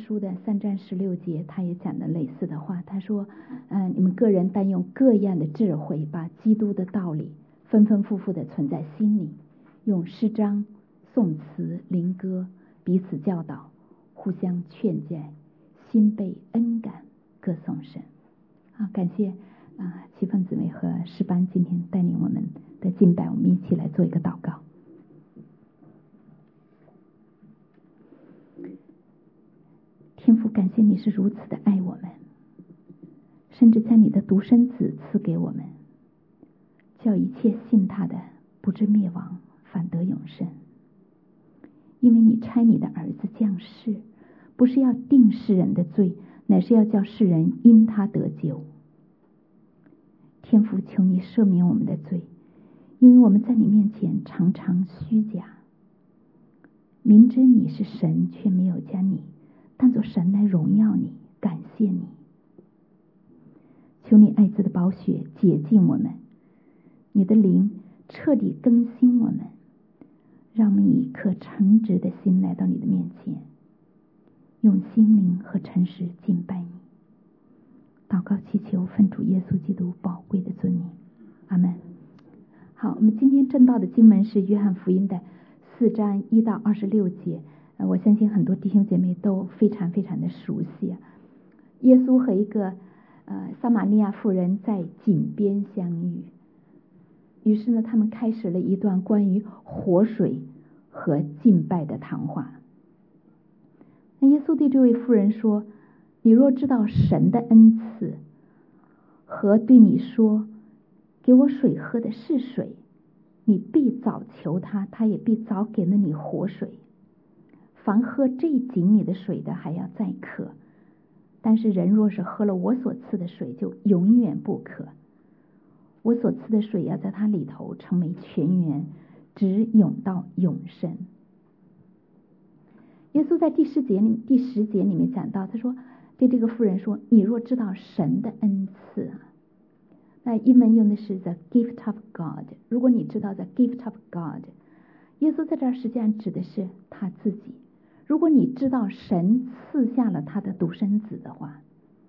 书的3章16节，他也讲了类似的话。他说：“你们个人但用各样的智慧，把基督的道理丰丰富富的存在心里，用诗章、颂词、灵歌彼此教导，互相劝诫，心被恩感，歌颂神。”感谢齐凤姊妹和诗班今天带领我们的敬拜，我们一起来做一个祷告。天父，感谢你是如此的爱我们，甚至将你的独生子赐给我们，叫一切信他的不至灭亡，反得永生。因为你差你的儿子降世，不是要定世人的罪，乃是要叫世人因他得救。天父，求你赦免我们的罪，因为我们在你面前常常虚假，明知你是神，却没有将你当作神来荣耀你，感谢你。求你爱子的宝血洁净我们，你的灵彻底更新我们，让我们以一颗诚实的心来到你的面前，用心灵和诚实敬拜你。祷告祈求奉主耶稣基督宝贵的尊名，阿们。好，我们今天正道的经文是约翰福音的4章1到26节。我相信很多弟兄姐妹都非常非常的熟悉。耶稣和一个撒玛利亚妇人在井边相遇，于是呢，他们开始了一段关于活水和敬拜的谈话。那耶稣对这位妇人说：“你若知道神的恩赐和对你说给我水喝的是水，你必早求他，他也必早给了你活水。凡喝这井里的水的还要再渴，但是人若是喝了我所赐的水，就永远不渴。我所赐的水要在他里头成为泉源，直涌到永生。”耶稣在第10节里面讲到，他说对这个妇人说：“你若知道神的恩赐。”那英文用的是 the gift of God。 如果你知道 the gift of God， 耶稣在这儿实际上指的是他自己。如果你知道神赐下了他的独生子的话，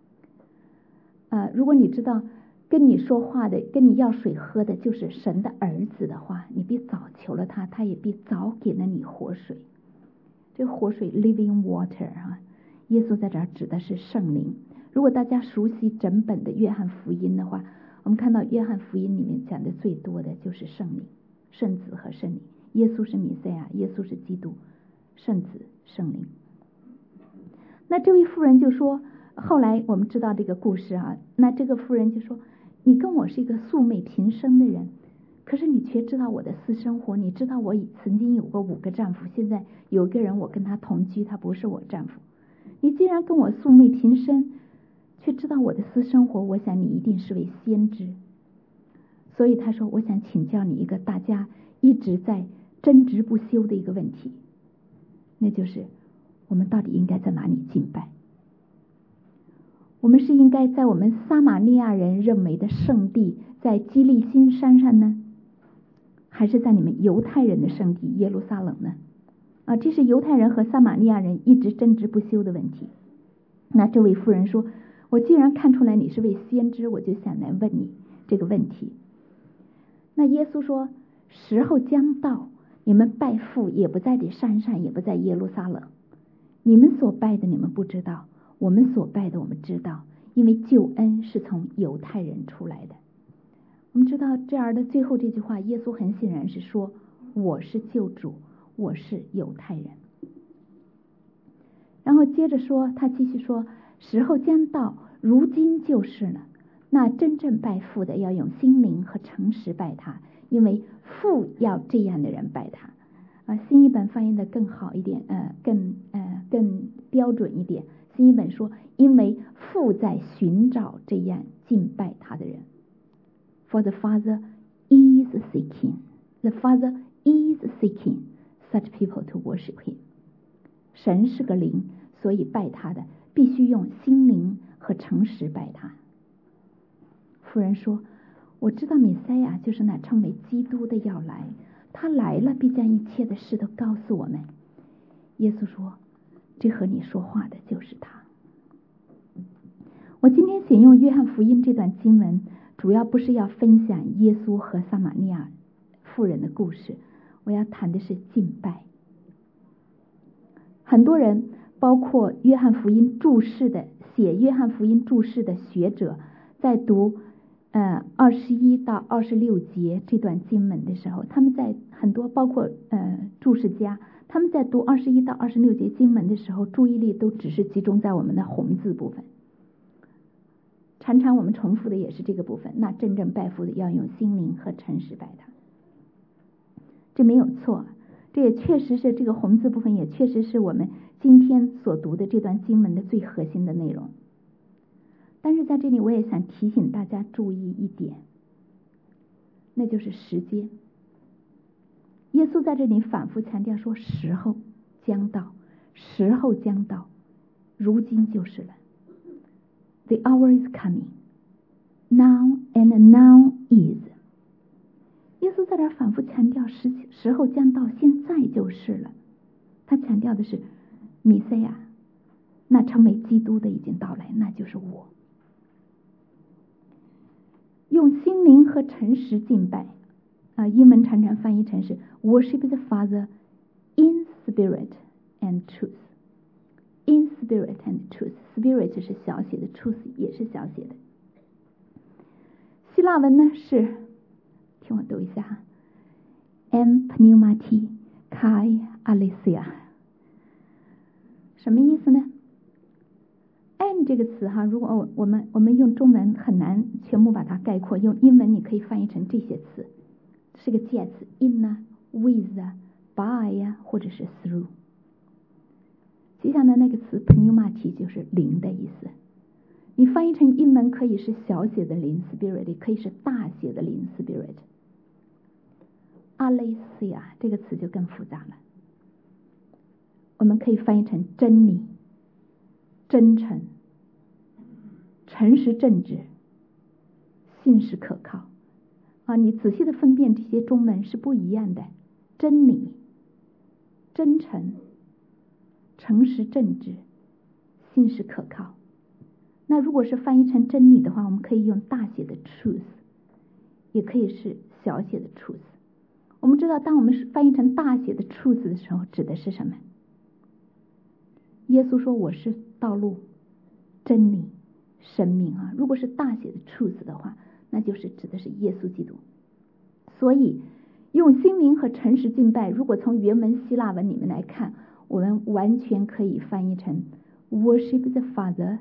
如果你知道跟你说话的跟你要水喝的就是神的儿子的话，你必早求了他，他也必早给了你活水。这个活水 living water 耶稣在这儿指的是圣灵。如果大家熟悉整本的约翰福音的话，我们看到约翰福音里面讲的最多的就是圣灵、圣子和圣灵。耶稣是弥赛亚，耶稣是基督，圣子、圣灵。那这位妇人就说，后来我们知道这个故事那这个妇人就说：“你跟我是一个素昧平生的人，可是你却知道我的私生活，你知道我曾经有过5个丈夫，现在有一个人我跟他同居，他不是我丈夫。你既然跟我素昧平生，却知道我的私生活，我想你一定是位先知。所以他说，我想请教你一个大家一直在争执不休的一个问题，那就是我们到底应该在哪里敬拜？我们是应该在我们撒玛利亚人认为的圣地，在基利心山上呢，还是在你们犹太人的圣地耶路撒冷呢？这是犹太人和撒玛利亚人一直争执不休的问题。那这位妇人说：“我既然看出来你是位先知，我就想来问你这个问题。”那耶稣说：“时候将到，你们拜父也不在这山上，也不在耶路撒冷。你们所拜的你们不知道，我们所拜的我们知道，因为救恩是从犹太人出来的。”我们知道这儿的最后这句话，耶稣很显然是说：“我是救主，我是犹太人。”然后接着说，他继续说：“时候将到，如今就是了。那真正拜父的要用心灵和诚实拜他，因为父要这样的人拜他。”新译本翻译的更好一点，更标准一点。新译本说：“因为父在寻找这样敬拜他的人。” For the Father is seeking, the Father is seeking such people to worship him. 神是个灵，所以拜他的必须用心灵和诚实拜他。妇人说：“我知道弥赛亚就是那称为基督的要来，他来了必将一切的事都告诉我们。”耶稣说：“这和你说话的就是我今天选用约翰福音这段经文，主要不是要分享耶稣和撒玛利亚妇人的故事，我要谈的是敬拜。很多人，包括约翰福音注释的写约翰福音注释的学者，在读21到26节这段经文的时候，他们在很多包括注释家，他们在读21到26节经文的时候，注意力都只是集中在我们的红字部分。常常我们重复的也是这个部分，那真正拜父的要用心灵和诚实拜他，这没有错，这也确实是这个红字部分，也确实是我们今天所读的这段经文的最核心的内容。但是在这里我也想提醒大家注意一点，那就是时间。耶稣在这里反复强调说时候将到，时候将到，如今就是了。The hour is coming. Now and now is. 耶稣在这反复强调时候将到，现在就是了。他强调的是弥赛亚，那成为基督的已经到来，那就是我。用心灵和诚实敬拜英文常常翻译成是 Worship the Father in spirit and truth。In spirit and truth， spirit 是小写的， truth 也是小写的。希腊文呢是，听我读一下哈 ，en pneumati kai aletheia， 什么意思呢？ en 这个词哈，如果我们用中文很难全部把它概括，用英文你可以翻译成这些词，是个介词 in 啊 with 啊 by 啊或者是 through。接下来那个词 pneumati 就是灵的意思，你翻译成英文可以是小写的灵 spirit， 也可以是大写的灵 spirit。 aletheia 这个词就更复杂了，我们可以翻译成真理、真诚、诚实正直、信实可靠你仔细的分辨这些中文是不一样的，真理、真诚、诚实正直、信实可靠。那如果是翻译成真理的话，我们可以用大写的 truth， 也可以是小写的 truth。 我们知道当我们翻译成大写的 truth 的时候，指的是什么？耶稣说我是道路、真理、生命如果是大写的 truth 的话，那就是指的是耶稣基督。所以用心灵和诚实敬拜，如果从原文希腊文里面来看，我们完全可以翻译成 Worship the Father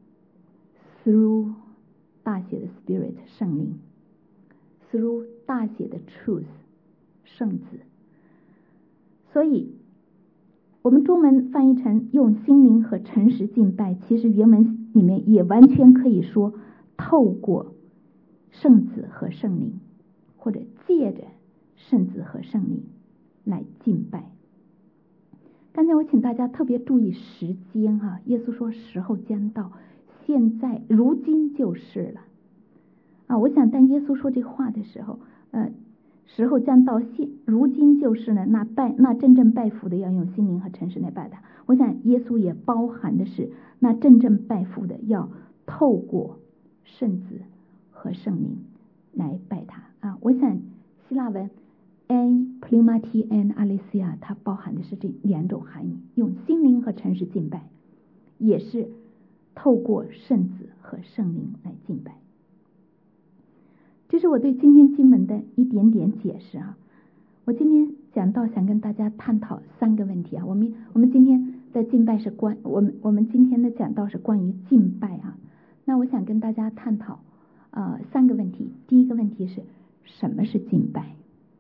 through 大写的 Spirit 圣灵， through 大写的 Truth 圣子。所以我们中文翻译成用心灵和诚实敬拜，其实原文里面也完全可以说透过圣子和圣灵，或者借着圣子和圣灵来敬拜。刚才我请大家特别注意时间耶稣说时候将到，现在如今就是了我想当耶稣说这话的时候时候将到，如今就是呢，那真正拜父的要用心灵和诚实来拜他。我想耶稣也包含的是那真正拜父的要透过圣子和圣灵来拜他我想希腊文 en pneumati en aletheia 它包含的是这两种含义，用心灵和诚实敬拜，也是透过圣子和圣灵来敬拜。这是我对今天经文的一点点解释我今天讲到想跟大家探讨三个问题我们今天的敬拜是我们今天的讲道是关于敬拜那我想跟大家探讨三个问题。第一个问题是什么是敬拜？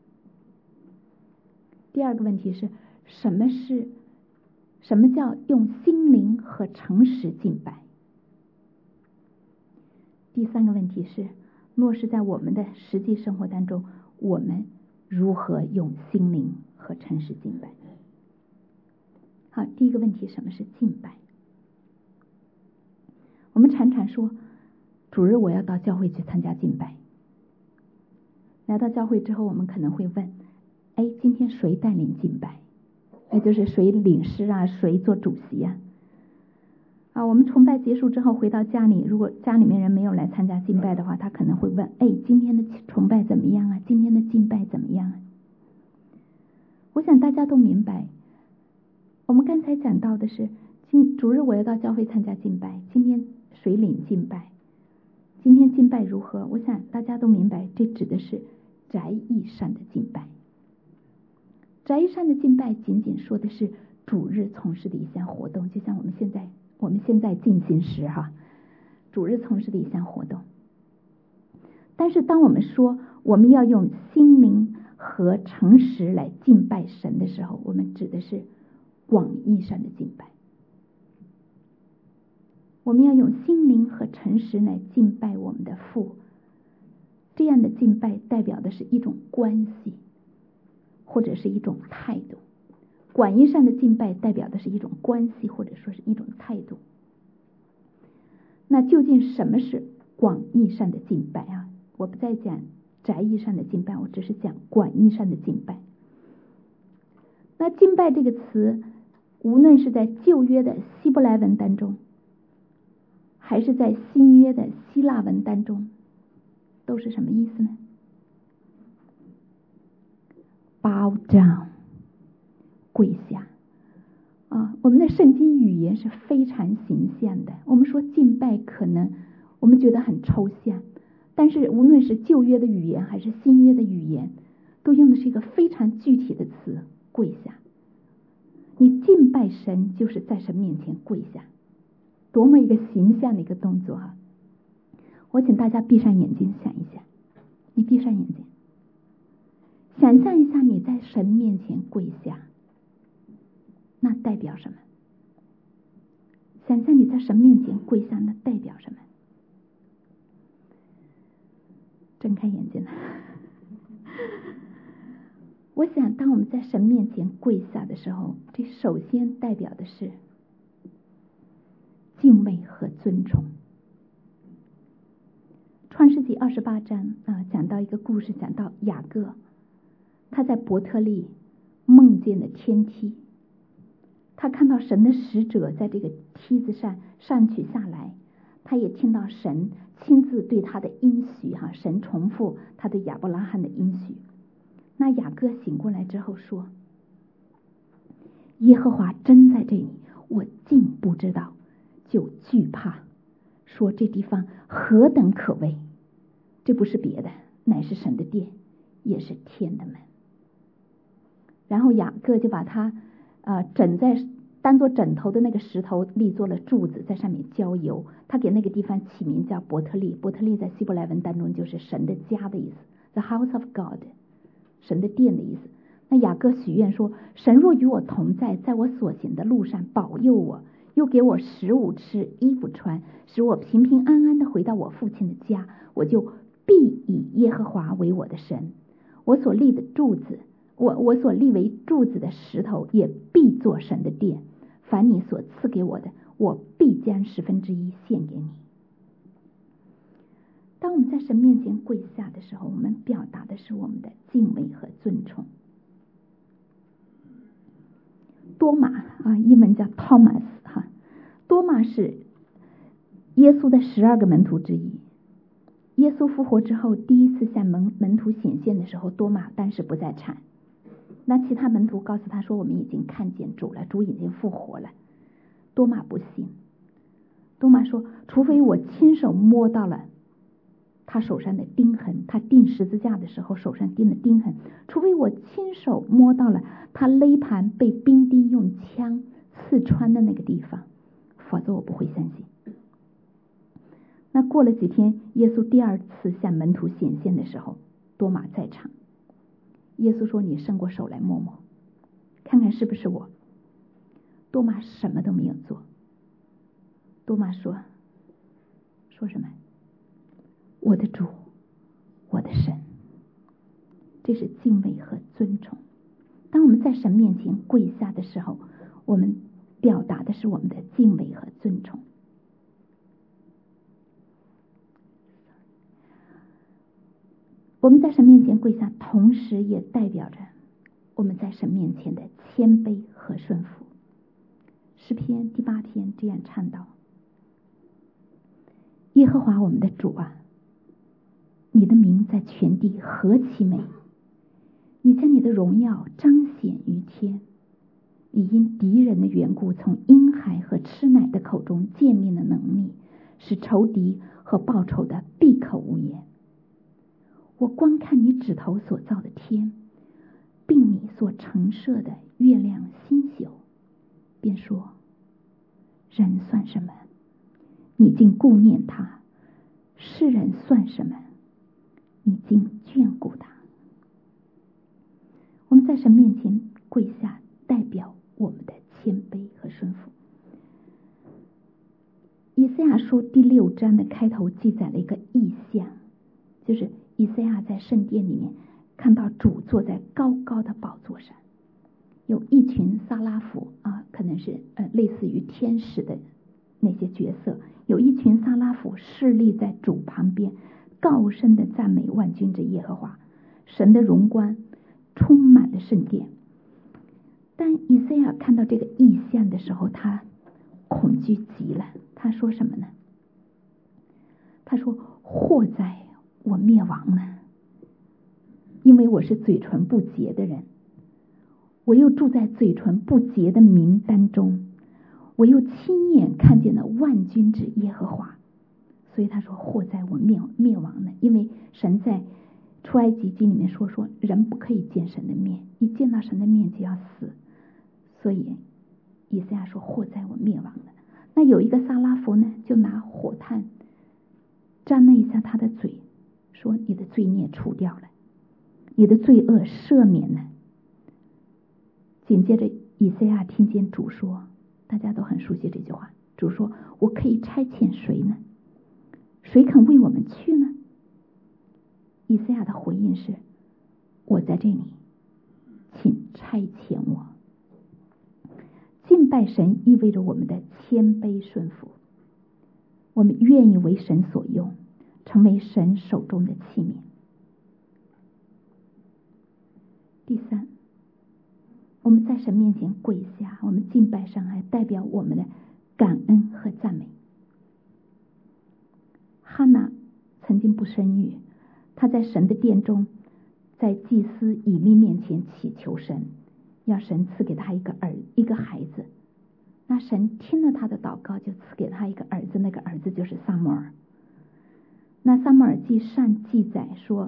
第二个问题是什么叫用心灵和诚实敬拜？第三个问题是落实在我们的实际生活当中，我们如何用心灵和诚实敬拜？好，第一个问题，什么是敬拜？我们常常说主日我要到教会去参加敬拜，来到教会之后我们可能会问今天谁带领敬拜？就是谁领诗谁做主席我们崇拜结束之后回到家里，如果家里面人没有来参加敬拜的话，他可能会问：今天的崇拜怎么样啊？今天的敬拜怎么样啊？我想大家都明白，我们刚才讲到的是主日我要到教会参加敬拜，今天水领敬拜，今天敬拜如何？我想大家都明白，这指的是宅役上的敬拜。宅役上的敬拜仅仅说的是主日从事的一项活动，就像我们现在进行时主日从事的一项活动。但是当我们说我们要用心灵和诚实来敬拜神的时候，我们指的是广义上的敬拜。我们要用心灵和诚实来敬拜我们的父，这样的敬拜代表的是一种关系，或者是一种态度。广义上的敬拜代表的是一种关系，或者说是一种态度。那究竟什么是广义上的敬拜啊？我不再讲窄义上的敬拜，我只是讲广义上的敬拜。那敬拜这个词，无论是在旧约的希伯来文当中，还是在新约的希腊文当中，都是什么意思呢？ Bow down， 跪下我们的圣经语言是非常形象的。我们说敬拜可能我们觉得很抽象，但是无论是旧约的语言还是新约的语言，都用的是一个非常具体的词，跪下。你敬拜神就是在神面前跪下，多么一个形象的一个动作我请大家闭上眼睛想一下，你闭上眼睛想象一下你在神面前跪下，那代表什么？想象你在神面前跪下，那代表什么？睁开眼睛我想当我们在神面前跪下的时候，这首先代表的是敬畏和尊崇。创世纪28章讲到一个故事，讲到雅各，他在伯特利梦见了天梯，他看到神的使者在这个梯子上去下来，他也听到神亲自对他的应许神重复他对亚伯拉罕的应许。那雅各醒过来之后说，耶和华真在这里，我竟不知道，就惧怕，说这地方何等可畏，这不是别的，乃是神的殿，也是天的门。然后雅各就把他枕在当做枕头的那个石头立做了柱子，在上面浇油，他给那个地方起名叫伯特利。伯特利在希伯来文当中就是神的家的意思， The house of God， 神的殿的意思。那雅各许愿说，神若与我同在，在我所行的路上保佑我，又给我食物吃，衣服穿，使我平平安安的回到我父亲的家，我就必以耶和华为我的神，我所立的柱子，我所立为柱子的石头也必做神的殿，凡你所赐给我的，我必将1/10献给你。当我们在神面前跪下的时候，我们表达的是我们的敬畏和尊崇。多马英文叫 Thomas 多马是耶稣的12个门徒之一。耶稣复活之后第一次向门徒显现的时候，多马当时不在场。那其他门徒告诉他说，我们已经看见主了，主已经复活了。多马不信，多马说，除非我亲手摸到了他手上的钉痕，他钉十字架的时候手上钉的钉痕，除非我亲手摸到了他勒盘被兵丁用枪刺穿的那个地方，否则我不会相信。那过了几天，耶稣第二次向门徒显现的时候，多马在场。耶稣说，你伸过手来摸摸，看看是不是我。多马什么都没有做。多马说什么？我的主，我的神。这是敬畏和尊崇。当我们在神面前跪下的时候，我们表达的是我们的敬畏和尊崇。我们在神面前跪下，同时也代表着我们在神面前的谦卑和顺服。诗篇第8篇这样唱道， 耶和华我们的主啊，你的名在全地何其美！你将你的荣耀彰显于天。你因敌人的缘故，从婴孩和吃奶的口中建立了能力，使仇敌和报仇的闭口无言。我观看你指头所造的天，并你所陈设的月亮星宿，便说：人算什么？你竟顾念他；世人算什么？你竟眷顾他。我们在神面前跪下，代表我们的谦卑和顺服。以赛亚书第6章的开头记载了一个异象，就是以赛亚在圣殿里面看到主坐在高高的宝座上，有一群撒拉弗可能是类似于天使的那些角色，有一群撒拉弗侍立在主旁边，高声的赞美万军之耶和华。神的荣光充满了圣殿。当以赛亚看到这个异象的时候，他恐惧极了。他说什么呢？他说：祸哉，我灭亡了，因为我是嘴唇不洁的人，我又住在嘴唇不洁的民当中，我又亲眼看见了万军之耶和华。所以他说：祸哉，我灭亡了，因为神在出埃及记里面说人不可以见神的面，一见到神的面就要死。所以以赛亚说：祸哉，我灭亡了。那有一个撒拉弗呢，就拿火炭沾了一下他的嘴，说：你的罪孽除掉了，你的罪恶赦免了。紧接着以赛亚听见主说，大家都很熟悉这句话，主说：我可以差遣谁呢？谁肯为我们去呢？以赛亚的回应是：我在这里，请差遣我。敬拜神意味着我们的谦卑顺服，我们愿意为神所用，成为神手中的器皿。第三，我们在神面前跪下，我们敬拜神还代表我们的感恩和赞美。哈拿曾经不生育，她在神的殿中，在祭司以利面前祈求神，要神赐给他一个孩子。那神听了他的祷告，就赐给他一个儿子，那个儿子就是撒母耳。那撒母耳记上记载说，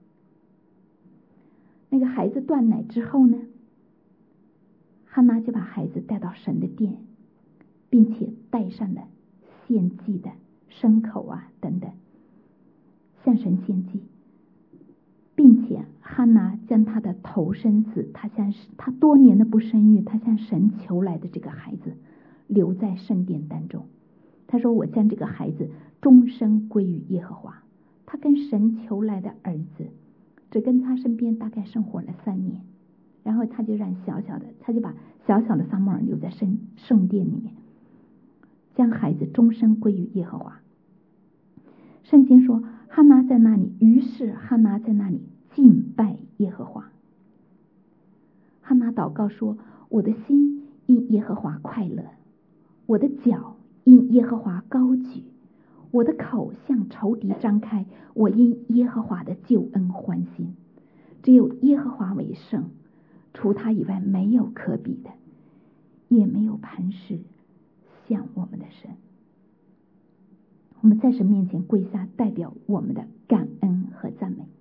那个孩子断奶之后呢，哈拿就把孩子带到神的殿，并且带上了献祭的牲口等等，向神献祭，并且哈拿将他的头生子，他多年的不生育，他向神求来的这个孩子留在圣殿当中。他说：我将这个孩子终身归于耶和华。他跟神求来的儿子只跟他身边大概生活了3年，然后他就把小小的撒母耳留在圣殿里面，将孩子终身归于耶和华。圣经说哈拿在那里，于是哈拿在那里敬拜耶和华。哈拿祷告说：我的心因耶和华快乐，我的脚因耶和华高举，我的口向仇敌张开，我因耶和华的救恩欢心。只有耶和华为圣，除他以外没有可比的，也没有磐石像我们的神。我们在神面前跪下，代表我们的感恩和赞美。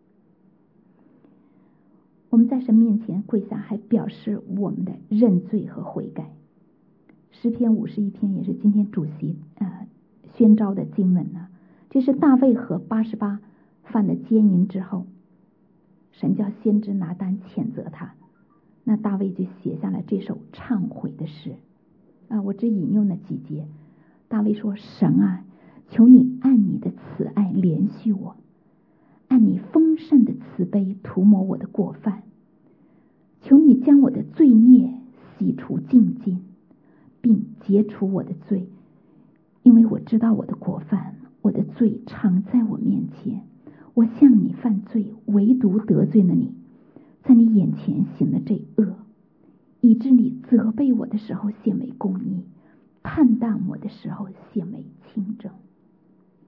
我们在神面前跪下，还表示我们的认罪和悔改。诗篇51篇也是今天主席宣召的经文呢。这是大卫和88犯了奸淫之后，神叫先知拿单谴责他，那大卫就写下了这首忏悔的诗我只引用了几节。大卫说：神啊，求你按你的慈爱怜恤我，按你丰盛的慈悲涂抹我的过犯，求你将我的罪孽洗除净尽，并解除我的罪，因为我知道我的过犯，我的罪常在我面前。我向你犯罪，唯独得罪了你，在你眼前行了这恶，以致你责备我的时候显为公义，判断我的时候显为轻正。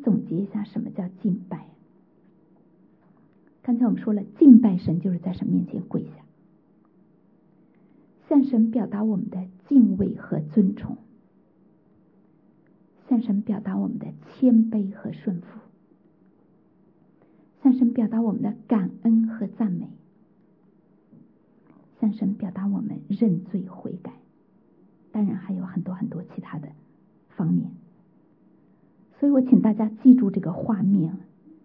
总结一下什么叫敬拜。刚才我们说了，敬拜神就是在神面前跪下，向神表达我们的敬畏和尊崇，向神表达我们的谦卑和顺服，向神表达我们的感恩和赞美，向神表达我们认罪悔改。当然还有很多很多其他的方面，所以我请大家记住这个画面。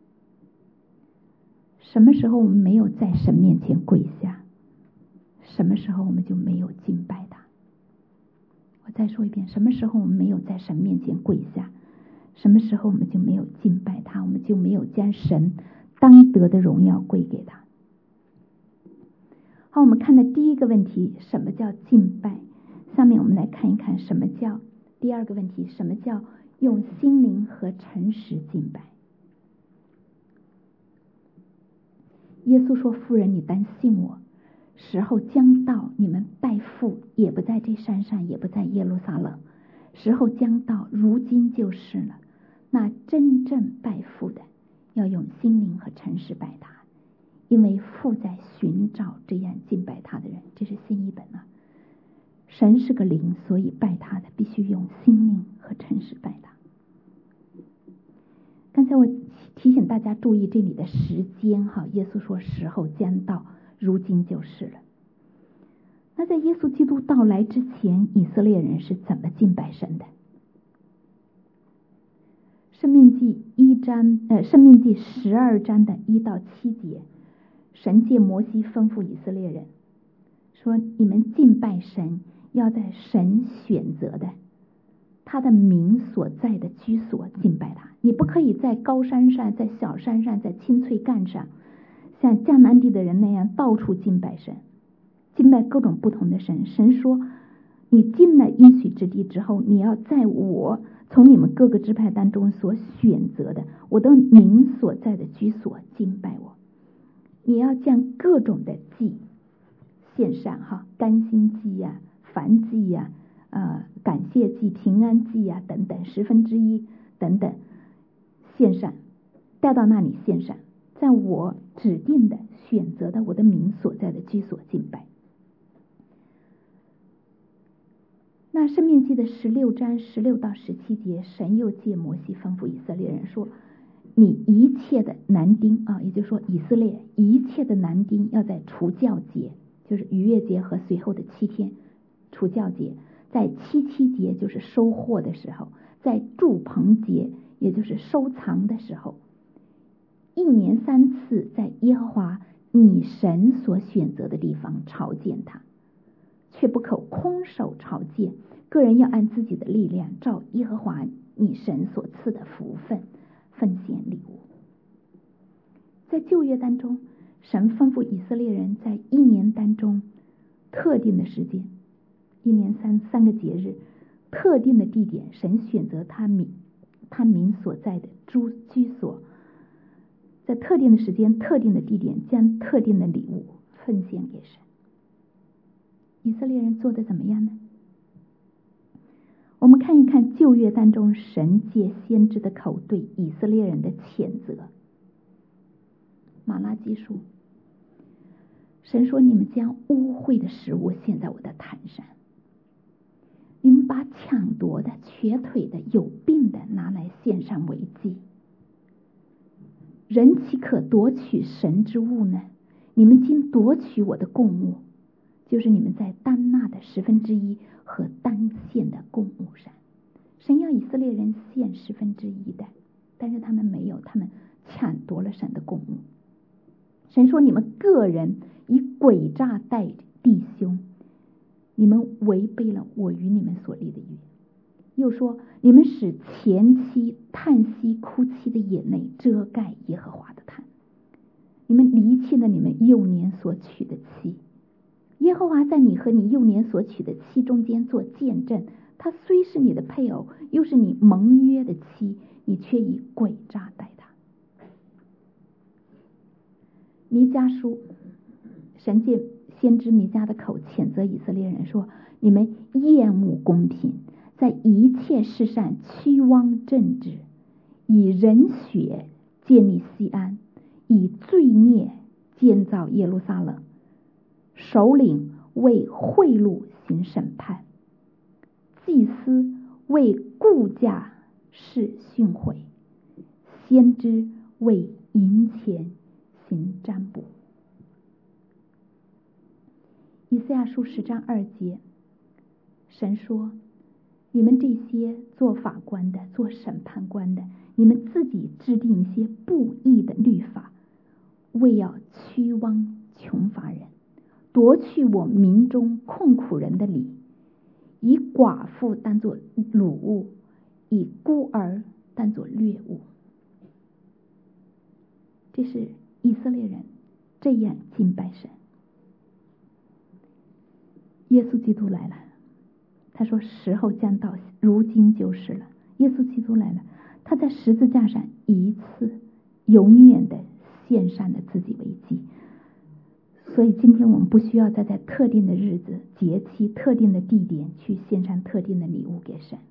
什么时候我们没有在神面前跪下，什么时候我们就没有敬拜他。我再说一遍，什么时候我们没有在神面前跪下，什么时候我们就没有敬拜他，我们就没有将神当得的荣耀归给他。好，我们看的第一个问题，什么叫敬拜？下面我们来看一看什么叫第二个问题，什么叫用心灵和诚实敬拜。耶稣说，妇人，你当信我，时候将到，你们拜父也不在这山上，也不在耶路撒冷，时候将到，如今就是了。那真正拜父的，要用心灵和诚实拜他，因为父在寻找这样敬拜他的人。这是新译本啊。神是个灵，所以拜他的必须用心灵和诚实拜他。刚才我提醒大家注意这里的时间哈，耶稣说时候将到，如今就是了。那在耶稣基督到来之前，以色列人是怎么敬拜神的？申命记12章的1到7节，神借摩西吩咐以色列人说，你们敬拜神，要在神选择的他的名所在的居所敬拜他。你不可以在高山上，在小山上，在青翠干上，像迦南地的人那样到处敬拜神，敬拜各种不同的神。神说，你进了应许之地之后，你要在我从你们各个支派当中所选择的我的名所在的居所敬拜我。你要将各种的祭献上哈，甘心祭呀、燔祭呀、感谢祭、平安祭呀等等1/10等等献上，带到那里献上，在我指定的选择的我的名所在的居所敬拜。那申命记的16章16到17节，神又借摩西吩咐以色列人说，你一切的男丁啊，也就是说以色列一切的男丁要在除酵节，就是逾越节和随后的7天除酵节，在7节就是收获的时候，在住棚节也就是收藏的时候，1年3次在耶和华你神所选择的地方朝见他，却不可空手朝见，个人要按自己的力量照耶和华你神所赐的福分奉献礼物。在旧约当中，神吩咐以色列人在1年当中特定的时间，1年3个节日，特定的地点，神选择他民所在的居所，在特定的时间特定的地点将特定的礼物奉献给神。以色列人做得怎么样呢？我们看一看旧约当中神借先知的口对以色列人的谴责。马拉基书，神说，你们将污秽的食物献在我的坛上，你们把抢夺的、瘸腿的、有病的拿来献上为祭。人岂可夺取神之物呢？你们竟夺取我的供物，就是你们在当纳的1/10和当献的供物上。神要以色列人献1/10的，但是他们没有，他们抢夺了神的供物。神说，你们个人以诡诈待弟兄，你们违背了我与你们所立的约。又说，你们使前妻叹息哭泣的眼泪遮盖耶和华的坛，你们离弃了你们幼年所娶的妻。耶和华在你和你幼年所娶的妻中间做见证，他虽是你的配偶，又是你盟约的妻，你却以诡诈待他。弥迦书，神借先知弥迦的口谴责以色列人说，你们厌恶公平，在一切事上屈枉正直， 以人血建立西安，以罪孽建造耶路撒冷，首领为贿赂行审判，祭司为雇价施训诲，先知为银钱行占卜。以赛亚书10章2节，神说，你们这些做法官的，做审判官的，你们自己制定一些不义的律法，为要屈枉穷乏人，夺去我民中困苦人的理，以寡妇当作掳物，以孤儿当作掠物。这是以色列人这样敬拜神。耶稣基督来了，他说时候将到，如今就是了。耶稣基督来了，他在十字架上一次永远的献上了自己为祭。所以今天我们不需要再在特定的日子、节期、特定的地点去献上特定的礼物给神。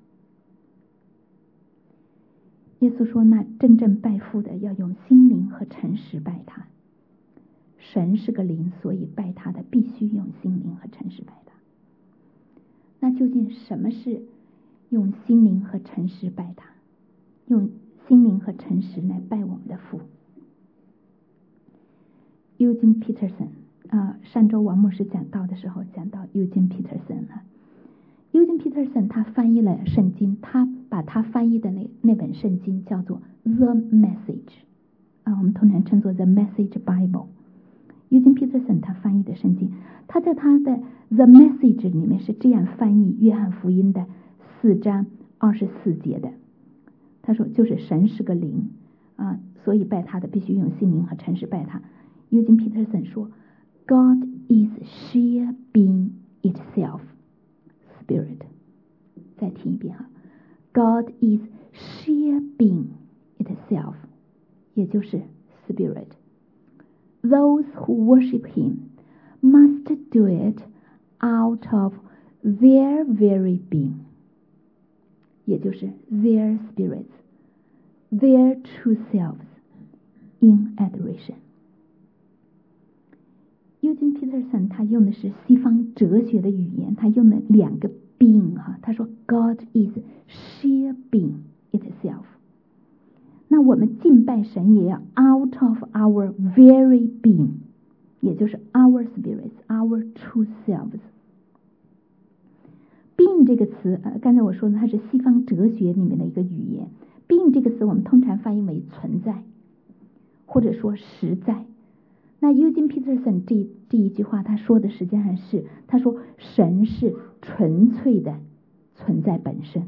耶稣说，那真正拜父的要用心灵和诚实拜他。神是个灵，所以拜他的必须用心灵和诚实拜他。那究竟什么是用心灵和诚实拜他？用心灵和诚实来拜我们的父。Eugene Peterson 上周王牧师讲道的时候讲到 Eugene Peterson Eugene Peterson 他翻译了圣经，他把他翻译的那本圣经叫做 The Message 我们通常称作 The Message Bible。Eugene Peterson 他翻译的圣经，他在他的 The Message 里面是这样翻译约翰福音的4章24节的。他说，就是神是个灵所以拜他的必须用心灵和诚实拜他。Eugene Peterson 说 God is sheer being itself Spirit。 再听一遍God is sheer being itself， 也就是 Spirit。Those who worship him must do it out of their very being， 也就是 their spirits, their true selves in adoration。 Eugene Peterson 他用的是西方哲学的语言，他用了2个 being 他说 God is sheer being itself。那我们敬拜神也要 out of our very being， 也就是 our spirits, our true selves。 being 这个词刚才我说的它是西方哲学里面的一个语言。 being 这个词我们通常翻译为存在或者说实在。那 Eugene Peterson 这一句话他说的实际上是，他说神是纯粹的存在本身。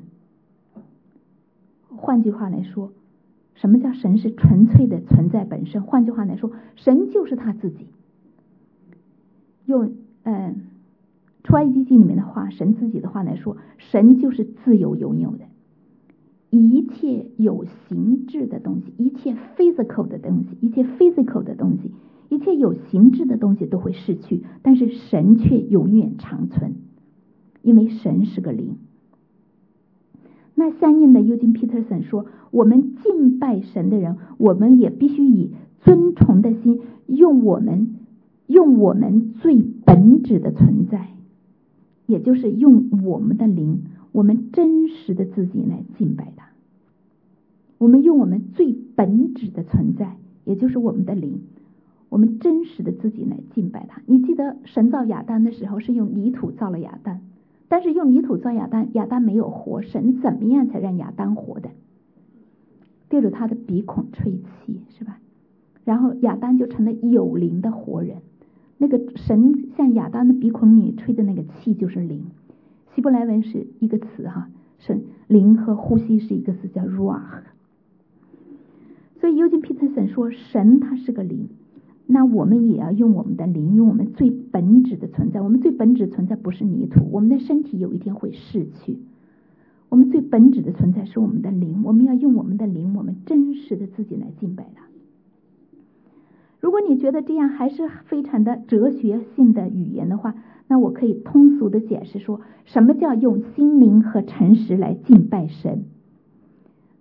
换句话来说，什么叫神是纯粹的存在本身？换句话来说，神就是他自己。用出埃及记里面的话，神自己的话来说，神就是自由拥有的。一切有形质的东西，一切 physical 的东西，一切 physical 的东西，一切有形质的东西都会逝去，但是神却永远长存，因为神是个灵。那相应的 Eugene Peterson 说，我们敬拜神的人，我们也必须以尊崇的心，用我们最本质的存在，也就是用我们的灵，我们真实的自己来敬拜他。我们用我们最本质的存在，也就是我们的灵，我们真实的自己来敬拜他。你记得神造亚当的时候是用泥土造了亚当，但是用泥土造亚当，亚当没有活，神怎么样才让亚当活的？对着他的鼻孔吹气，是吧？然后亚当就成了有灵的活人。那个神向亚当的鼻孔里吹的那个气就是灵。希伯来文是一个词神灵和呼吸是一个词叫 ruach。 所以 Eugene Peterson 说，神他是个灵，那我们也要用我们的灵，用我们最本质的存在。我们最本质的存在不是泥土，我们的身体有一天会逝去，我们最本质的存在是我们的灵，我们要用我们的灵，我们真实的自己来敬拜他。如果你觉得这样还是非常的哲学性的语言的话，那我可以通俗的解释说，什么叫用心灵和诚实来敬拜神？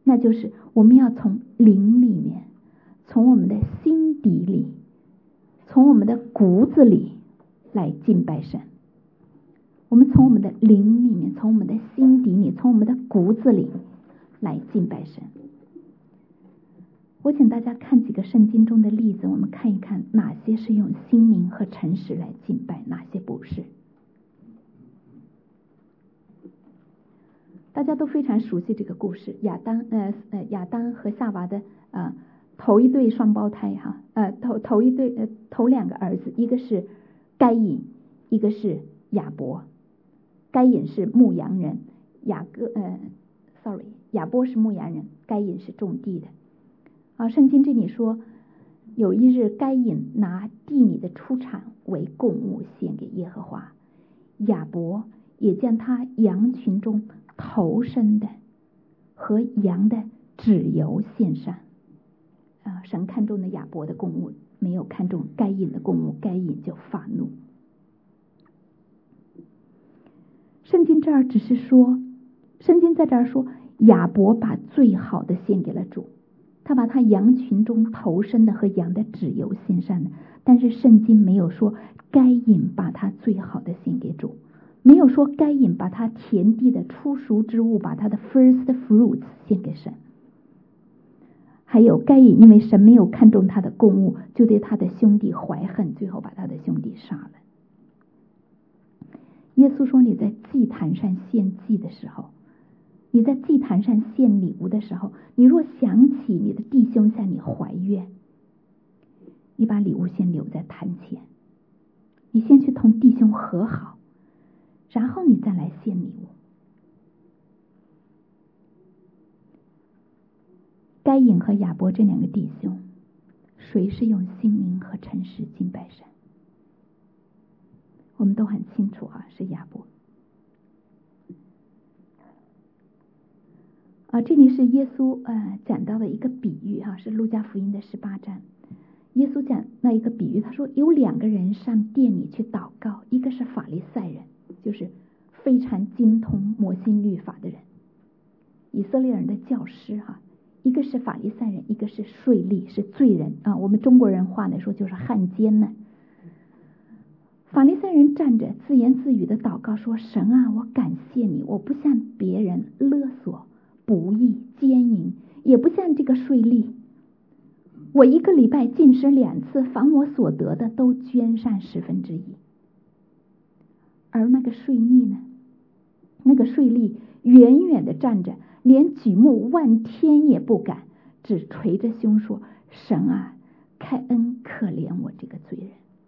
那就是我们要从灵里面，从我们的心底里，从我们的骨子里来敬拜神。我们从我们的灵里面，从我们的心底里，从我们的骨子里来敬拜神。我请大家看几个圣经中的例子，我们看一看哪些是用心灵和诚实来敬拜，哪些不是。大家都非常熟悉这个故事，亚当和夏娃的头一对双胞胎头两个儿子，一个是该隐，一个是亚伯。该隐是牧羊人，亚伯是牧羊人，该隐是种地的。圣经这里说，有一日该隐拿地里的出产为供物献给耶和华，亚伯也将他羊群中头生的和羊的脂油献上。神看中的亚伯的供物，没有看中该隐的供物，该隐就发怒。圣经这儿只是说，圣经在这儿说，亚伯把最好的献给了主，他把他羊群中头生的和羊的脂油献上的，但是圣经没有说该隐把他最好的献给主，没有说该隐把他田地的初熟之物，把他的 first fruits 献给神。还有该隐因为神没有看中他的供物，就对他的兄弟怀恨，最后把他的兄弟杀了。耶稣说，你在祭坛上献祭的时候，你在祭坛上献礼物的时候，你若想起你的弟兄向你怀怨，你把礼物先留在坛前，你先去同弟兄和好，然后你再来献礼物。该隐和亚伯这两个弟兄，谁是用心灵和诚实敬拜神？我们都很清楚是亚伯。这里是耶稣讲到的一个比喻是路加福音的18章。耶稣讲那一个比喻，他说有两个人上殿里去祷告，一个是法利赛人，就是非常精通摩西律法的人，以色列人的教师一个是法利赛人，一个是税吏，是罪人我们中国人话来说就是汉奸呢。法利赛人站着自言自语的祷告说，神啊，我感谢你，我不像别人勒索、不义、奸淫，也不像这个税吏，我一个礼拜禁食2次，凡我所得的都捐上1/10。而那个税吏呢，那个税吏远远的站着，连举目望天也不敢，只捶着胸说，神啊，开恩可怜我这个罪人。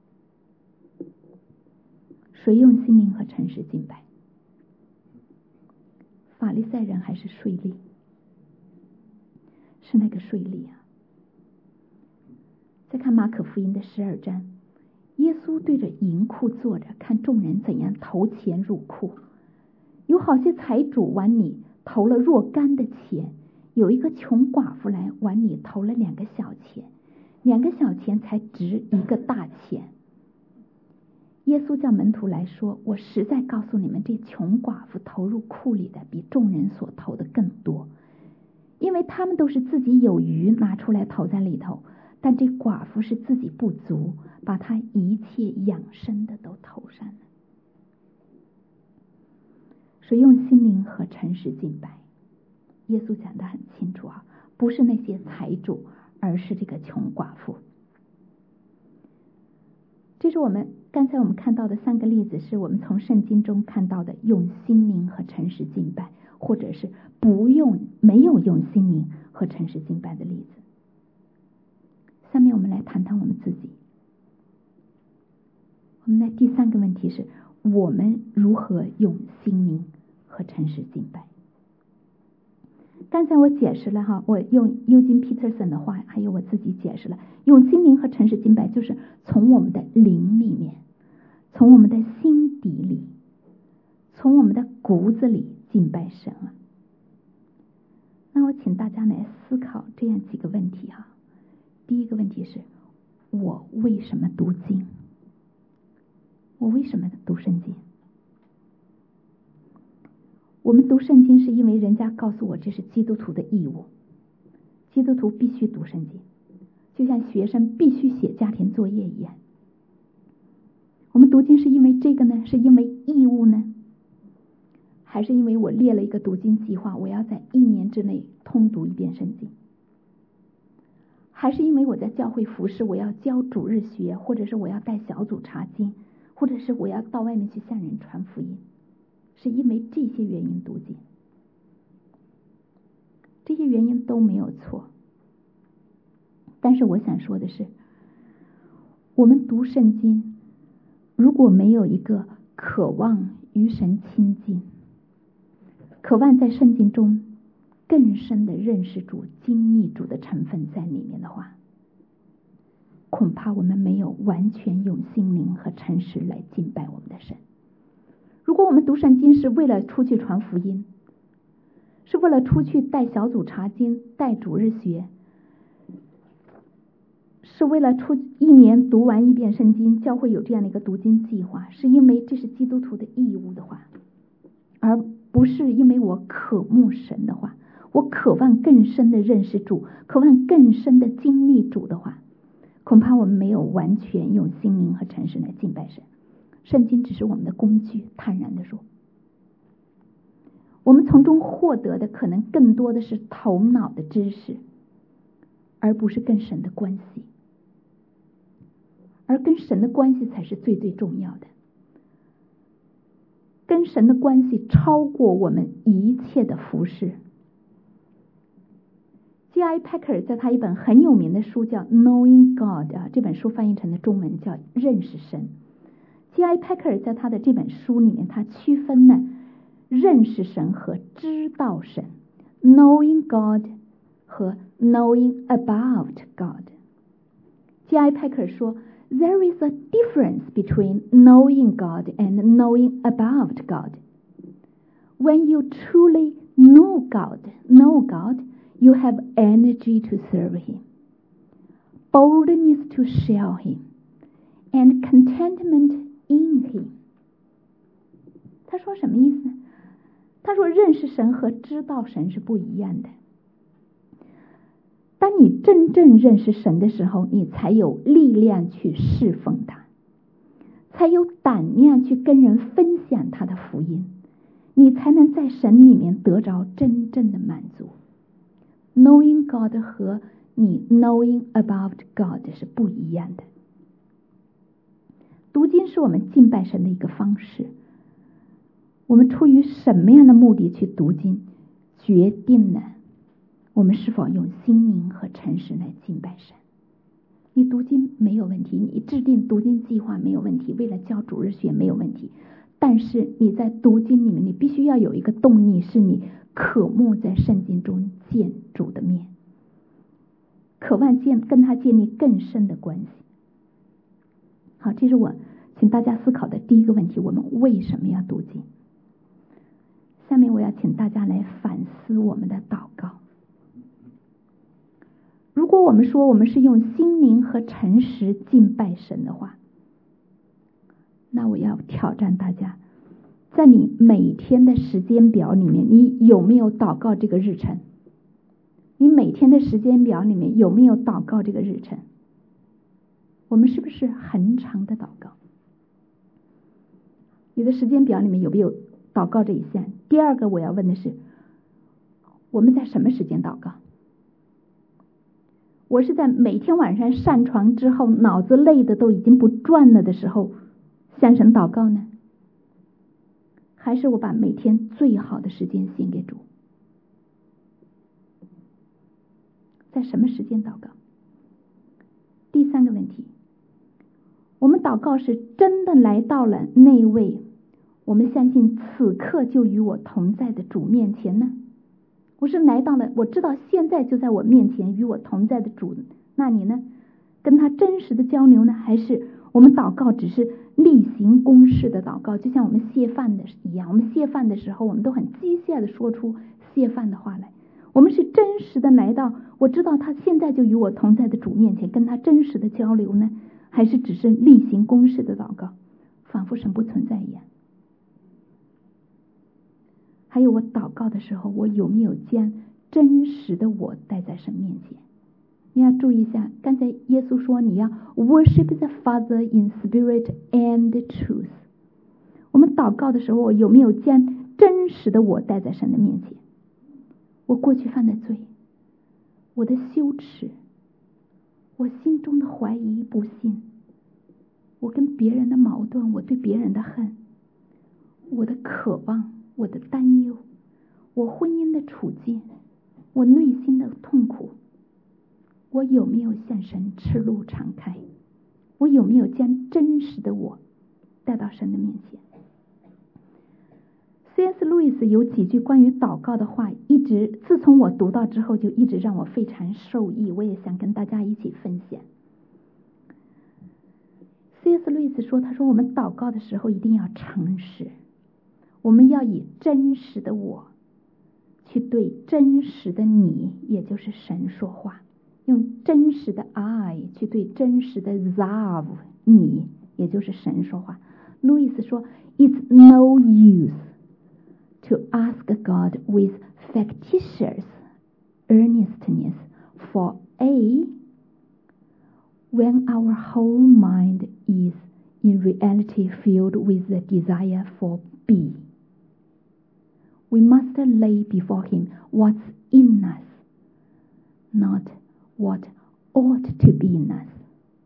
谁用心灵和诚实敬拜？法利赛人还是税吏？是那个税吏再看马可福音的12章，耶稣对着银库坐着，看众人怎样投钱入库。有好些财主往里投了若干的钱，有一个穷寡妇来往里投了2个小钱，2个小钱才值1个大钱。耶稣叫门徒来说，我实在告诉你们，这穷寡妇投入库里的比众人所投的更多，因为他们都是自己有余拿出来投在里头，但这寡妇是自己不足，把她一切养生的都投上了。谁用心灵和诚实敬拜？耶稣讲得很清楚不是那些财主，而是这个穷寡妇。这是刚才我们看到的3个例子，是我们从圣经中看到的用心灵和诚实敬拜，或者是没有用心灵和诚实敬拜的例子。下面我们来谈谈我们自己。我们的第3个问题是，我们如何用心灵和诚实敬拜？刚才我解释了我用Eugene Peterson 的话，还有我自己解释了，用心灵和诚实敬拜就是从我们的灵里面，从我们的心底里，从我们的骨子里敬拜神那我请大家来思考这样几个问题第一个问题是，我为什么读经？我为什么读圣经？ 我们读圣经是因为人家告诉我这是基督徒的义务，基督徒必须读圣经，就像学生必须写家庭作业一样。我们读经是因为这个呢？是因为义务呢？还是因为我列了一个读经计划，我要在1年之内通读一遍圣经？还是因为我在教会服侍，我要教主日学，或者是我要带小组查经，或者是我要到外面去向人传福音？是因为这些原因读经，这些原因都没有错。但是我想说的是，我们读圣经如果没有一个渴望与神亲近，渴望在圣经中更深的认识主、经历主的成分在里面的话，恐怕我们没有完全用心灵和诚实来敬拜我们的神。如果我们读圣经是为了出去传福音，是为了出去带小组查经、带主日学，是为了1年读完1遍圣经，教会有这样的一个读经计划，是因为这是基督徒的义务的话，而不是因为我渴慕神的话，我渴望更深的认识主，渴望更深的经历主的话，恐怕我们没有完全用心灵和诚实来敬拜神。圣经只是我们的工具，坦然地说，我们从中获得的可能更多的是头脑的知识，而不是跟神的关系。而跟神的关系才是最最重要的，跟神的关系超过我们一切的服事。J.I. Packer 在他一本很有名的书叫 Knowing God 这本书翻译成的中文叫认识神。J.I. Packer 在他的这本书里面，他区分了认识神和知道神， Knowing God 和 Knowing about God。 J.I. Packer 说There is a difference between knowing God and knowing about God. When you truly know God, you have energy to serve Him, boldness to share Him, and contentment in Him. 他说什么意思呢？他说认识神和知道神是不一样的。当你真正认识神的时候，你才有力量去侍奉他，才有胆量去跟人分享他的福音，你才能在神里面得着真正的满足。 Knowing God 和你 knowing about God 是不一样的。读经是我们敬拜神的一个方式，我们出于什么样的目的去读经，决定了我们是否用心灵和诚实来敬拜神。你读经没有问题，你制定读经计划没有问题，为了教主日学没有问题，但是你在读经里面，你必须要有一个动力，是你渴慕在圣经中见主的面，渴望跟他建立更深的关系。好，这是我请大家思考的第一个问题，我们为什么要读经？下面我要请大家来反思我们的祷告。如果我们说我们是用心灵和诚实敬拜神的话，那我要挑战大家，在你每天的时间表里面，你有没有祷告这个日程？你每天的时间表里面有没有祷告这个日程？我们是不是恒常的祷告？你的时间表里面有没有祷告这一项？第二个我要问的是，我们在什么时间祷告？我是在每天晚上上床之后，脑子累的都已经不转了的时候向神祷告呢？还是我把每天最好的时间献给主？在什么时间祷告？第三个问题，我们祷告是真的来到了那位我们相信此刻就与我同在的主面前呢？我是来到了我知道现在就在我面前与我同在的主那里呢，跟他真实的交流呢？还是我们祷告只是例行公事的祷告，就像我们谢饭的一样，我们谢饭的时候我们都很机械的说出谢饭的话来。我们是真实的来到我知道他现在就与我同在的主面前跟他真实的交流呢？还是只是例行公事的祷告，仿佛神不存在一样？ 还有我祷告的时候，我有没有将真实的我带在神面前？你要注意一下，刚才耶稣说你要 worship the Father in spirit and truth。我们祷告的时候，我有没有将真实的我带在神的面前？我过去犯的罪，我的羞耻，我心中的怀疑不信，我跟别人的矛盾，我对别人的恨，我的渴望，我的担忧，我婚姻的处境，我内心的痛苦，我有没有向神赤露敞开？我有没有将真实的我带到神的面前？ C.S. 路易斯有几句关于祷告的话，自从我读到之后，就一直让我非常受益，我也想跟大家一起分享。C.S. 路易斯说，他说我们祷告的时候一定要诚实，我们要以真实的我去对真实的你，也就是神说话，用真实的 I 去对真实的 Zav 你，也就是神说话。路易斯说 It's no use to ask God with factitious earnestness for A when our whole mind is in reality filled with the desire for B. We must lay before Him what's in us, not what ought to be in us.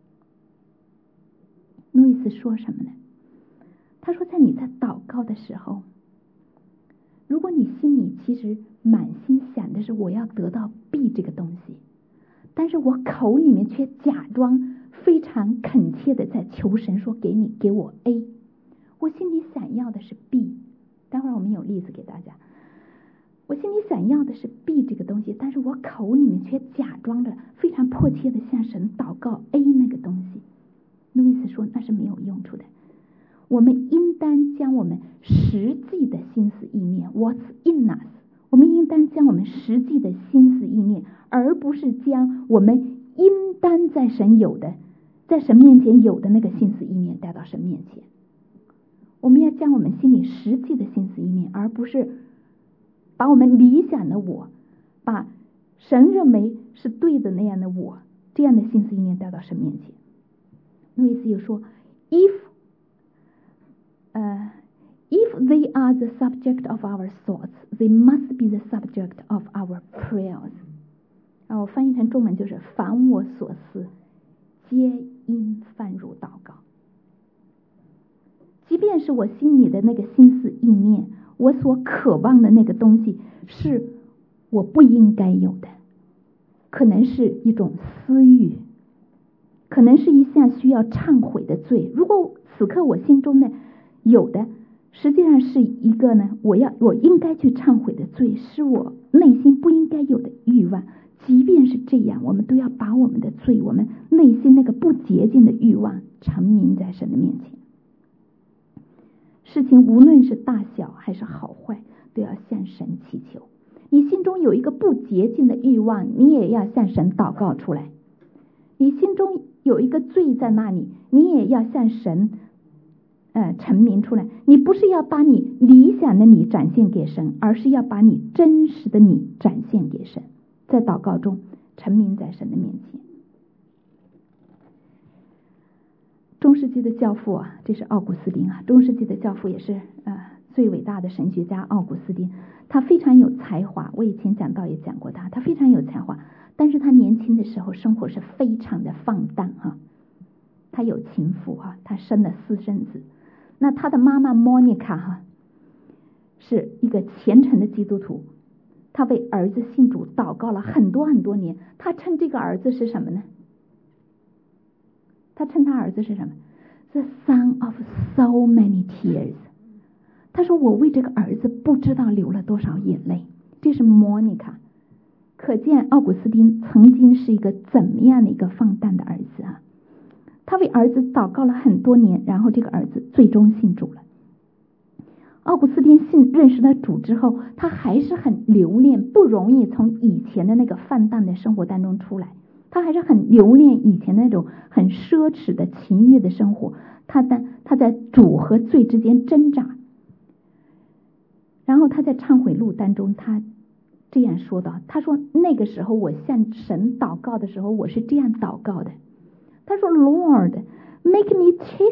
路易斯说什么呢？他说你在祷告的时候，如果你心里其实满心想的是我要得到 B 这个东西，但是我口里面却假装非常恳切的在求神说给我 A， 我心里想要的是 B。 待会儿我们有例子给大家。我心里想要的是 B 这个东西，但是我口里面却假装着非常迫切的向神祷告 A 那个东西。路易斯说那是没有用处的。我们应当将我们实际的心思意念 What's in us， 我们应当将我们实际的心思意念，而不是将我们应当在神面前有的那个心思意念带到神面前。我们要将我们心里实际的心思意念，而不是把我们理想的我，把神认为是对的那样的我，这样的心思意念带到神面前。路易斯又说 If they are the subject of our thoughts, they must be the subject of our prayers. 我翻译成中文就是凡我所思，皆应放入祷告。即便是我心里的那个心思意念，我所渴望的那个东西是我不应该有的，可能是一种私欲，可能是一项需要忏悔的罪。如果此刻我心中呢有的实际上是一个呢我应该去忏悔的罪，是我内心不应该有的欲望，即便是这样，我们都要把我们的罪，我们内心那个不洁净的欲望陈明在神的面前。事情无论是大小还是好坏，都要向神祈求。你心中有一个不洁净的欲望，你也要向神祷告出来。你心中有一个罪在那里，你也要向神陈明出来。你不是要把你理想的你展现给神，而是要把你真实的你展现给神，在祷告中陈明在神的面前。中世纪的教父啊，这是奥古斯丁啊，中世纪的教父也是最伟大的神学家奥古斯丁，他非常有才华，我以前讲到也讲过他非常有才华，但是他年轻的时候生活是非常的放荡啊，他有情妇啊，他生了私生子。那他的妈妈莫妮卡哈是一个虔诚的基督徒，他为儿子信主祷告了很多很多年。他称这个儿子是什么呢？他称他儿子是什么？ The son of so many tears。 他说我为这个儿子不知道流了多少眼泪。这是莫妮卡，可见奥古斯丁曾经是一个怎么样的一个放荡的儿子啊。他为儿子祷告了很多年，然后这个儿子最终信主了。奥古斯丁认识了主之后，他还是很留恋，不容易从以前的那个放荡的生活当中出来，他还是很留恋以前那种很奢侈的情欲的生活。他在主和罪之间挣扎， 然后他在忏悔录当中，他这样说的，他说那个时候我向神祷告的时候，我是这样祷告的。他说 Lord, make me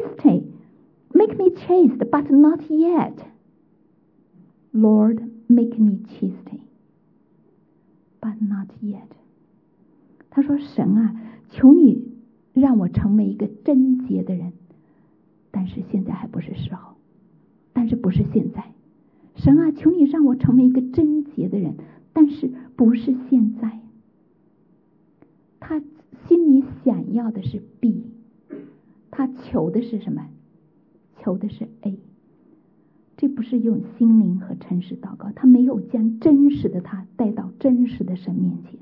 chaste, but not yet. Lord, make me chaste, but not yet. 他说神啊，求你让我成为一个贞洁的人，但是现在还不是时候，但是不是现在。神啊，求你让我成为一个贞洁的人，但是不是现在。他心里想要的是 B， 他求的是什么？求的是 A。 这不是用心灵和诚实祷告，他没有将真实的他带到真实的神面前。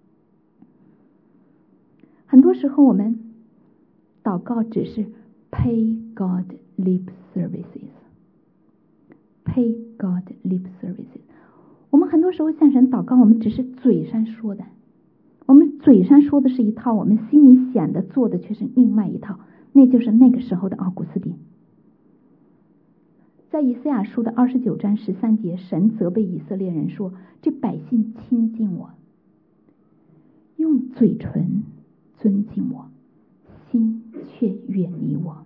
很多时候我们祷告只是 pay God lip services， pay God lip services。 我们很多时候向神祷告，我们只是嘴上说的，我们嘴上说的是一套，我们心里想的做的却是另外一套，那就是那个时候的奥古斯丁。在以赛亚书的29章13节，神责备以色列人说，这百姓亲近我，用嘴唇尊敬我，心却远离我。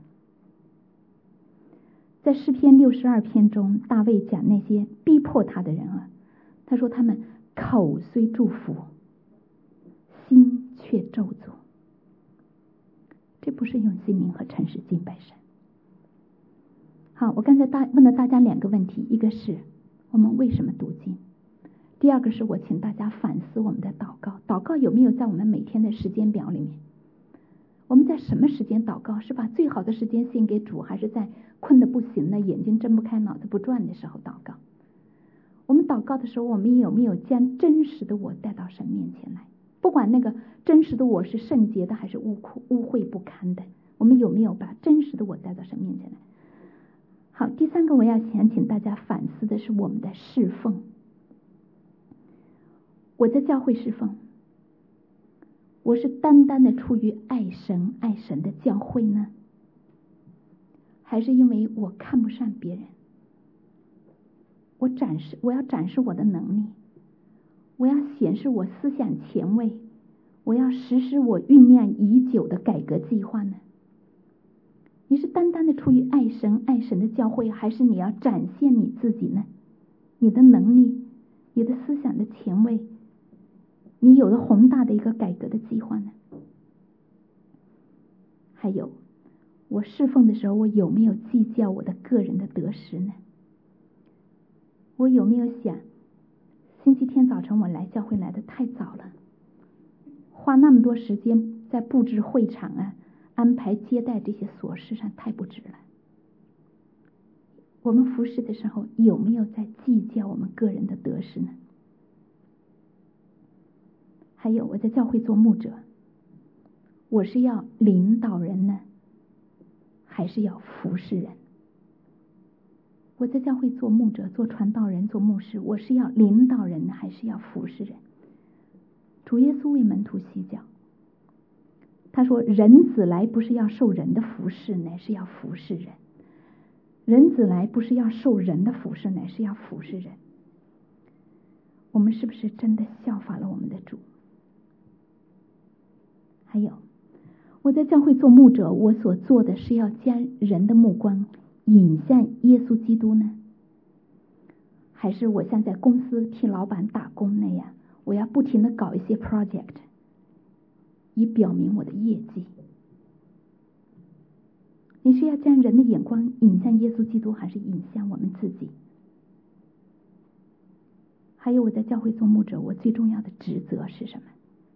在诗篇62篇中，大卫讲那些逼迫他的人啊，他说他们口虽祝福，心却咒诅。这不是用心灵和诚实敬拜神。好，我刚才问了大家2个问题，一个是我们为什么读经，第二个是我请大家反思我们的祷告，祷告有没有在我们每天的时间表里面？我们在什么时间祷告？是把最好的时间献给主，还是在困得不行了、眼睛睁不开、脑子不转的时候祷告？我们祷告的时候，我们有没有将真实的我带到神面前来？不管那个真实的我是圣洁的还是污秽不堪的，我们有没有把真实的我带到神面前来？好，第3个我要想请大家反思的是我们的侍奉。我在教会侍奉，我是单单的出于爱神的教会呢，还是因为我看不上别人，我要展示我的能力，我要显示我思想前卫，我要实施我酝酿已久的改革计划呢？你是单单的出于爱神的教会，还是你要展现你自己呢？你的能力，你的思想的前卫，你有了宏大的一个改革的计划呢？还有，我侍奉的时候，我有没有计较我的个人的得失呢？我有没有想，星期天早晨我来教会来的太早了，花那么多时间在布置会场啊，安排接待这些琐事上太不值了。我们服侍的时候有没有在计较我们个人的得失呢？还有，我在教会做牧者，我是要领导人呢，还是要服侍人？我在教会做牧者、做传道人、做牧师，我是要领导人呢，还是要服侍人？主耶稣为门徒洗脚，他说人子来不是要受人的服侍，乃是要服侍人。人子来不是要受人的服侍，乃是要服侍人。我们是不是真的效法了我们的主？还有，我在教会做牧者，我所做的是要将人的目光引向耶稣基督呢？还是我像在公司替老板打工那样，我要不停地搞一些 project， 以表明我的业绩？你是要将人的眼光引向耶稣基督，还是引向我们自己？还有，我在教会做牧者，我最重要的职责是什么？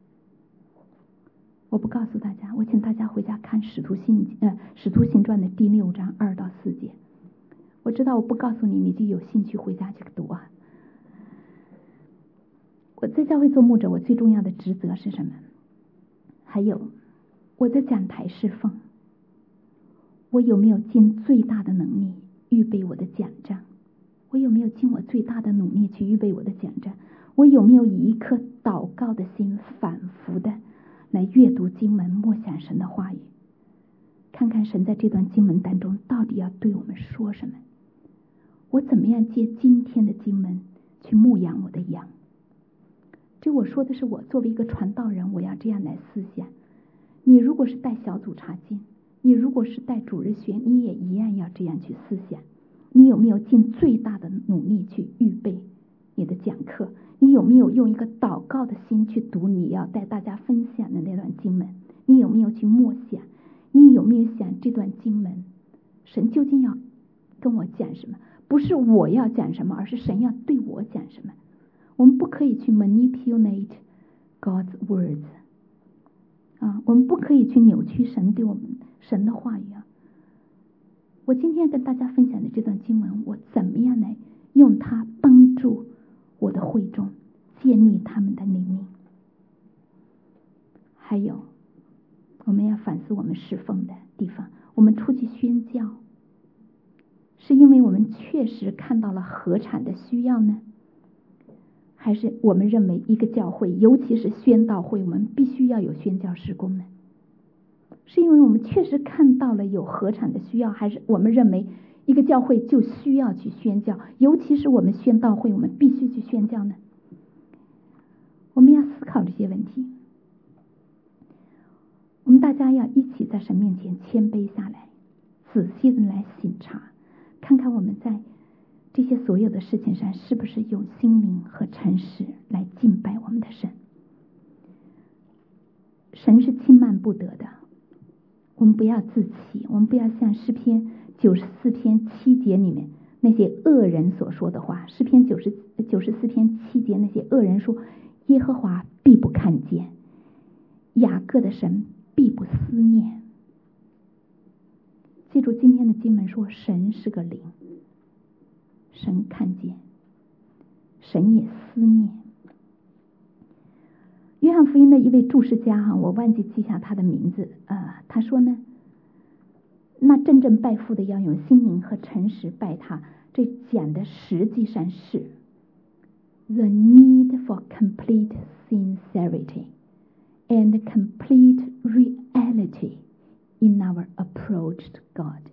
我不告诉大家，我请大家回家看使徒行传的第6章2到4节。我知道我不告诉你，你就有兴趣回家去读啊。我在教会做牧者，我最重要的职责是什么？还有，我在讲台侍奉，我有没有尽最大的能力预备我的讲章？我有没有尽我最大的努力去预备我的讲章？我有没有以一颗祷告的心反复的来阅读经文，默想神的话语，看看神在这段经文当中到底要对我们说什么？ 我怎么样借今天的经文去牧养我的羊？这我说的是我作为一个传道人，我要这样来思想。你如果是带小组查经，你如果是带主日学，你也一样要这样去思想。你有没有尽最大的努力去预备你的讲课？你有没有用一个祷告的心去读你要带大家分享的那段经文？你有没有去默想？你有没有想这段经文神究竟要跟我讲什么？不是我要讲什么，而是神要对我讲什么。我们不可以去 manipulate God's words 我们不可以去扭曲神对我们神的话语我今天跟大家分享的这段经文，我怎么样来用它帮助我的会众建立他们的灵命？还有我们要反思我们侍奉的地方。我们出去宣教是因为我们确实看到了合产的需要呢，还是我们认为一个教会，尤其是宣道会，我们必须要有宣教事工呢？是因为我们确实看到了有合产的需要，还是我们认为一个教会就需要去宣教，尤其是我们宣道会，我们必须去宣教呢？我们要思考这些问题。我们大家要一起在神面前谦卑下来，仔细的来省察，看看我们在这些所有的事情上是不是用心灵和诚实来敬拜我们的神。神是轻慢不得的，我们不要自欺，我们不要像诗篇94篇7节里面那些恶人所说的话。诗篇94篇7节那些恶人说，耶和华必不看见，雅各的神必不思念。记住今天的经文说，神是个灵，神看见，神也思念。约翰福音的一位注释家我忘记记下他的名字他说呢，那真正拜父的要用心灵和诚实拜他，这讲的实际上是 the need for complete sincerity and complete reality in our approach to God。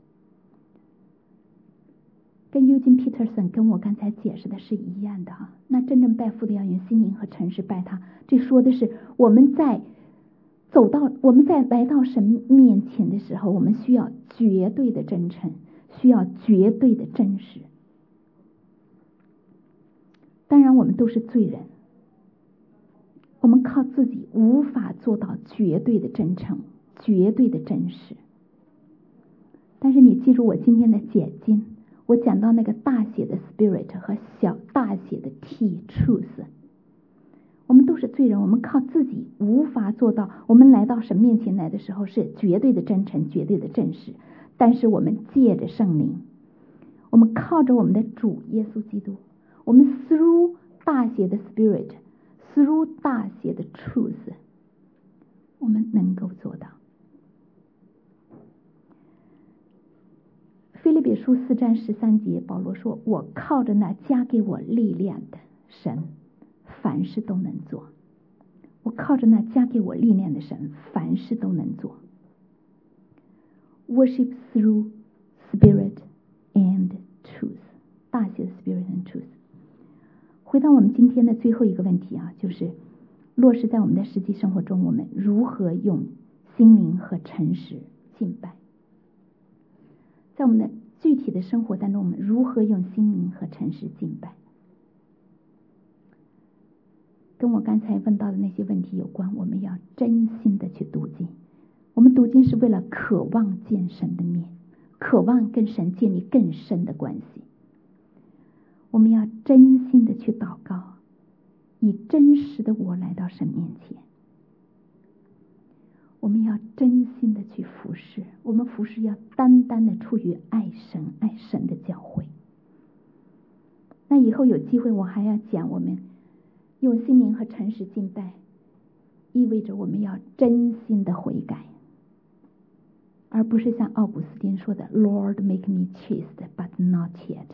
跟 Eugene Peterson 跟我刚才解释的是一样的那真正拜父的要用心灵和诚实拜他，这说的是我们在来到神面前的时候，我们需要绝对的真诚，需要绝对的真实。当然我们都是罪人，我们靠自己无法做到绝对的真诚，绝对的真实。但是你记住我今天的解经，我讲到那个大写的 Spirit 和大写的 T Truth， 我们都是罪人，我们靠自己无法做到。我们来到神面前来的时候是绝对的真诚，绝对的真实。但是我们借着圣灵，我们靠着我们的主耶稣基督，我们 through 大写的 Spirit， through 大写的 Truth， 我们能够做到。腓立比书4章13节，保罗说，我靠着那加给我力量的神，凡事都能做。我靠着那加给我力量的神，凡事都能做。 Worship through Spirit and Truth， 大写的 Spirit and Truth。 回到我们今天的最后一个问题就是落实在我们的实际生活中，我们如何用心灵和诚实敬拜？在我们的具体的生活当中，我们如何用心灵和诚实敬拜？跟我刚才问到的那些问题有关。我们要真心的去读经，我们读经是为了渴望见神的面，渴望跟神建立更深的关系。我们要真心的去祷告，以真实的我来到神面前。我们要真心的去服侍，我们服侍要单单的出于爱神的教会。那以后有机会我还要讲，我们用心灵和诚实敬拜意味着我们要真心的悔改，而不是像奥古斯丁说的 Lord make me chaste but not yet。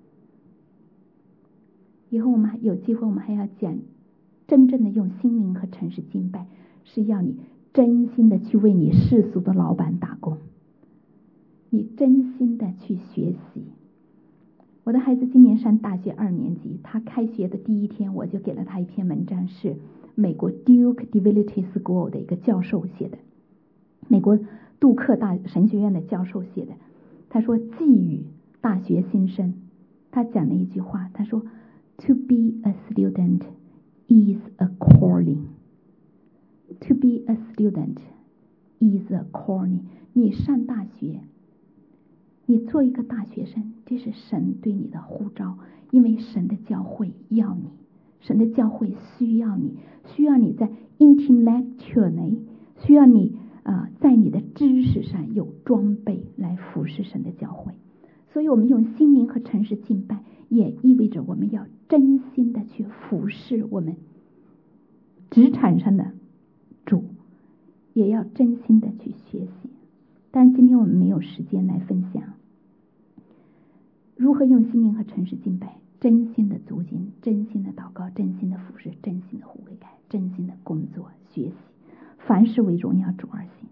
以后我们有机会我们还要讲真正的用心灵和诚实敬拜，是要你真心的去为你世俗的老板打工，你真心的去学习我的孩子今年上大学2年级，他开学的第一天，我就给了他一篇文章，是美国 Duke Divinity School 的一个教授写的，美国杜克大神学院的教授写的。他说寄语大学新生，他讲了一句话，他说 To be a student is a calling. To be a student is a calling. 你上大学，你做一个大学生，这是神对你的呼召，因为神的教会要你，神的教会需要你，需要你在 intellectually， 需要你在你的知识上有装备来服侍神的教会。所以我们用心灵和诚实敬拜，也意味着我们要真心的去服侍我们职场上的主，也要真心的去学习。但是今天我们没有时间来分享如何用心灵和诚实敬拜，真心的读经，真心的祷告，真心的服侍，真心的悔改，真心的工作学习，凡事为荣耀主而行。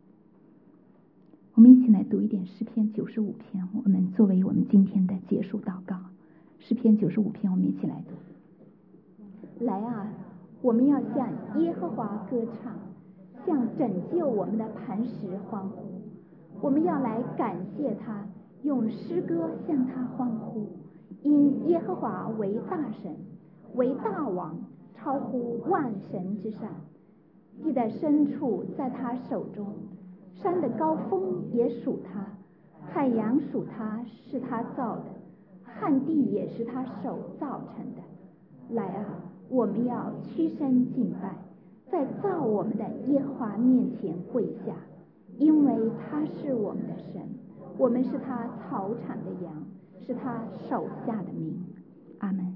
我们一起来读一点诗篇95篇，我们作为我们今天的结束祷告。诗篇95篇，我们一起来读。来啊，我们要向耶和华歌唱，向拯救我们的磐石欢呼。我们要来感谢他，用诗歌向他欢呼。因耶和华为大神，为大王，超乎万神之上。地的深处在他手中，山的高峰也属他，海洋属他，是他造的，旱地也是他手造成的。来啊，我们要屈身敬拜，在造我们的耶和华面前跪下，因为他是我们的神，我们是他草场的羊，是他手下的民。阿们。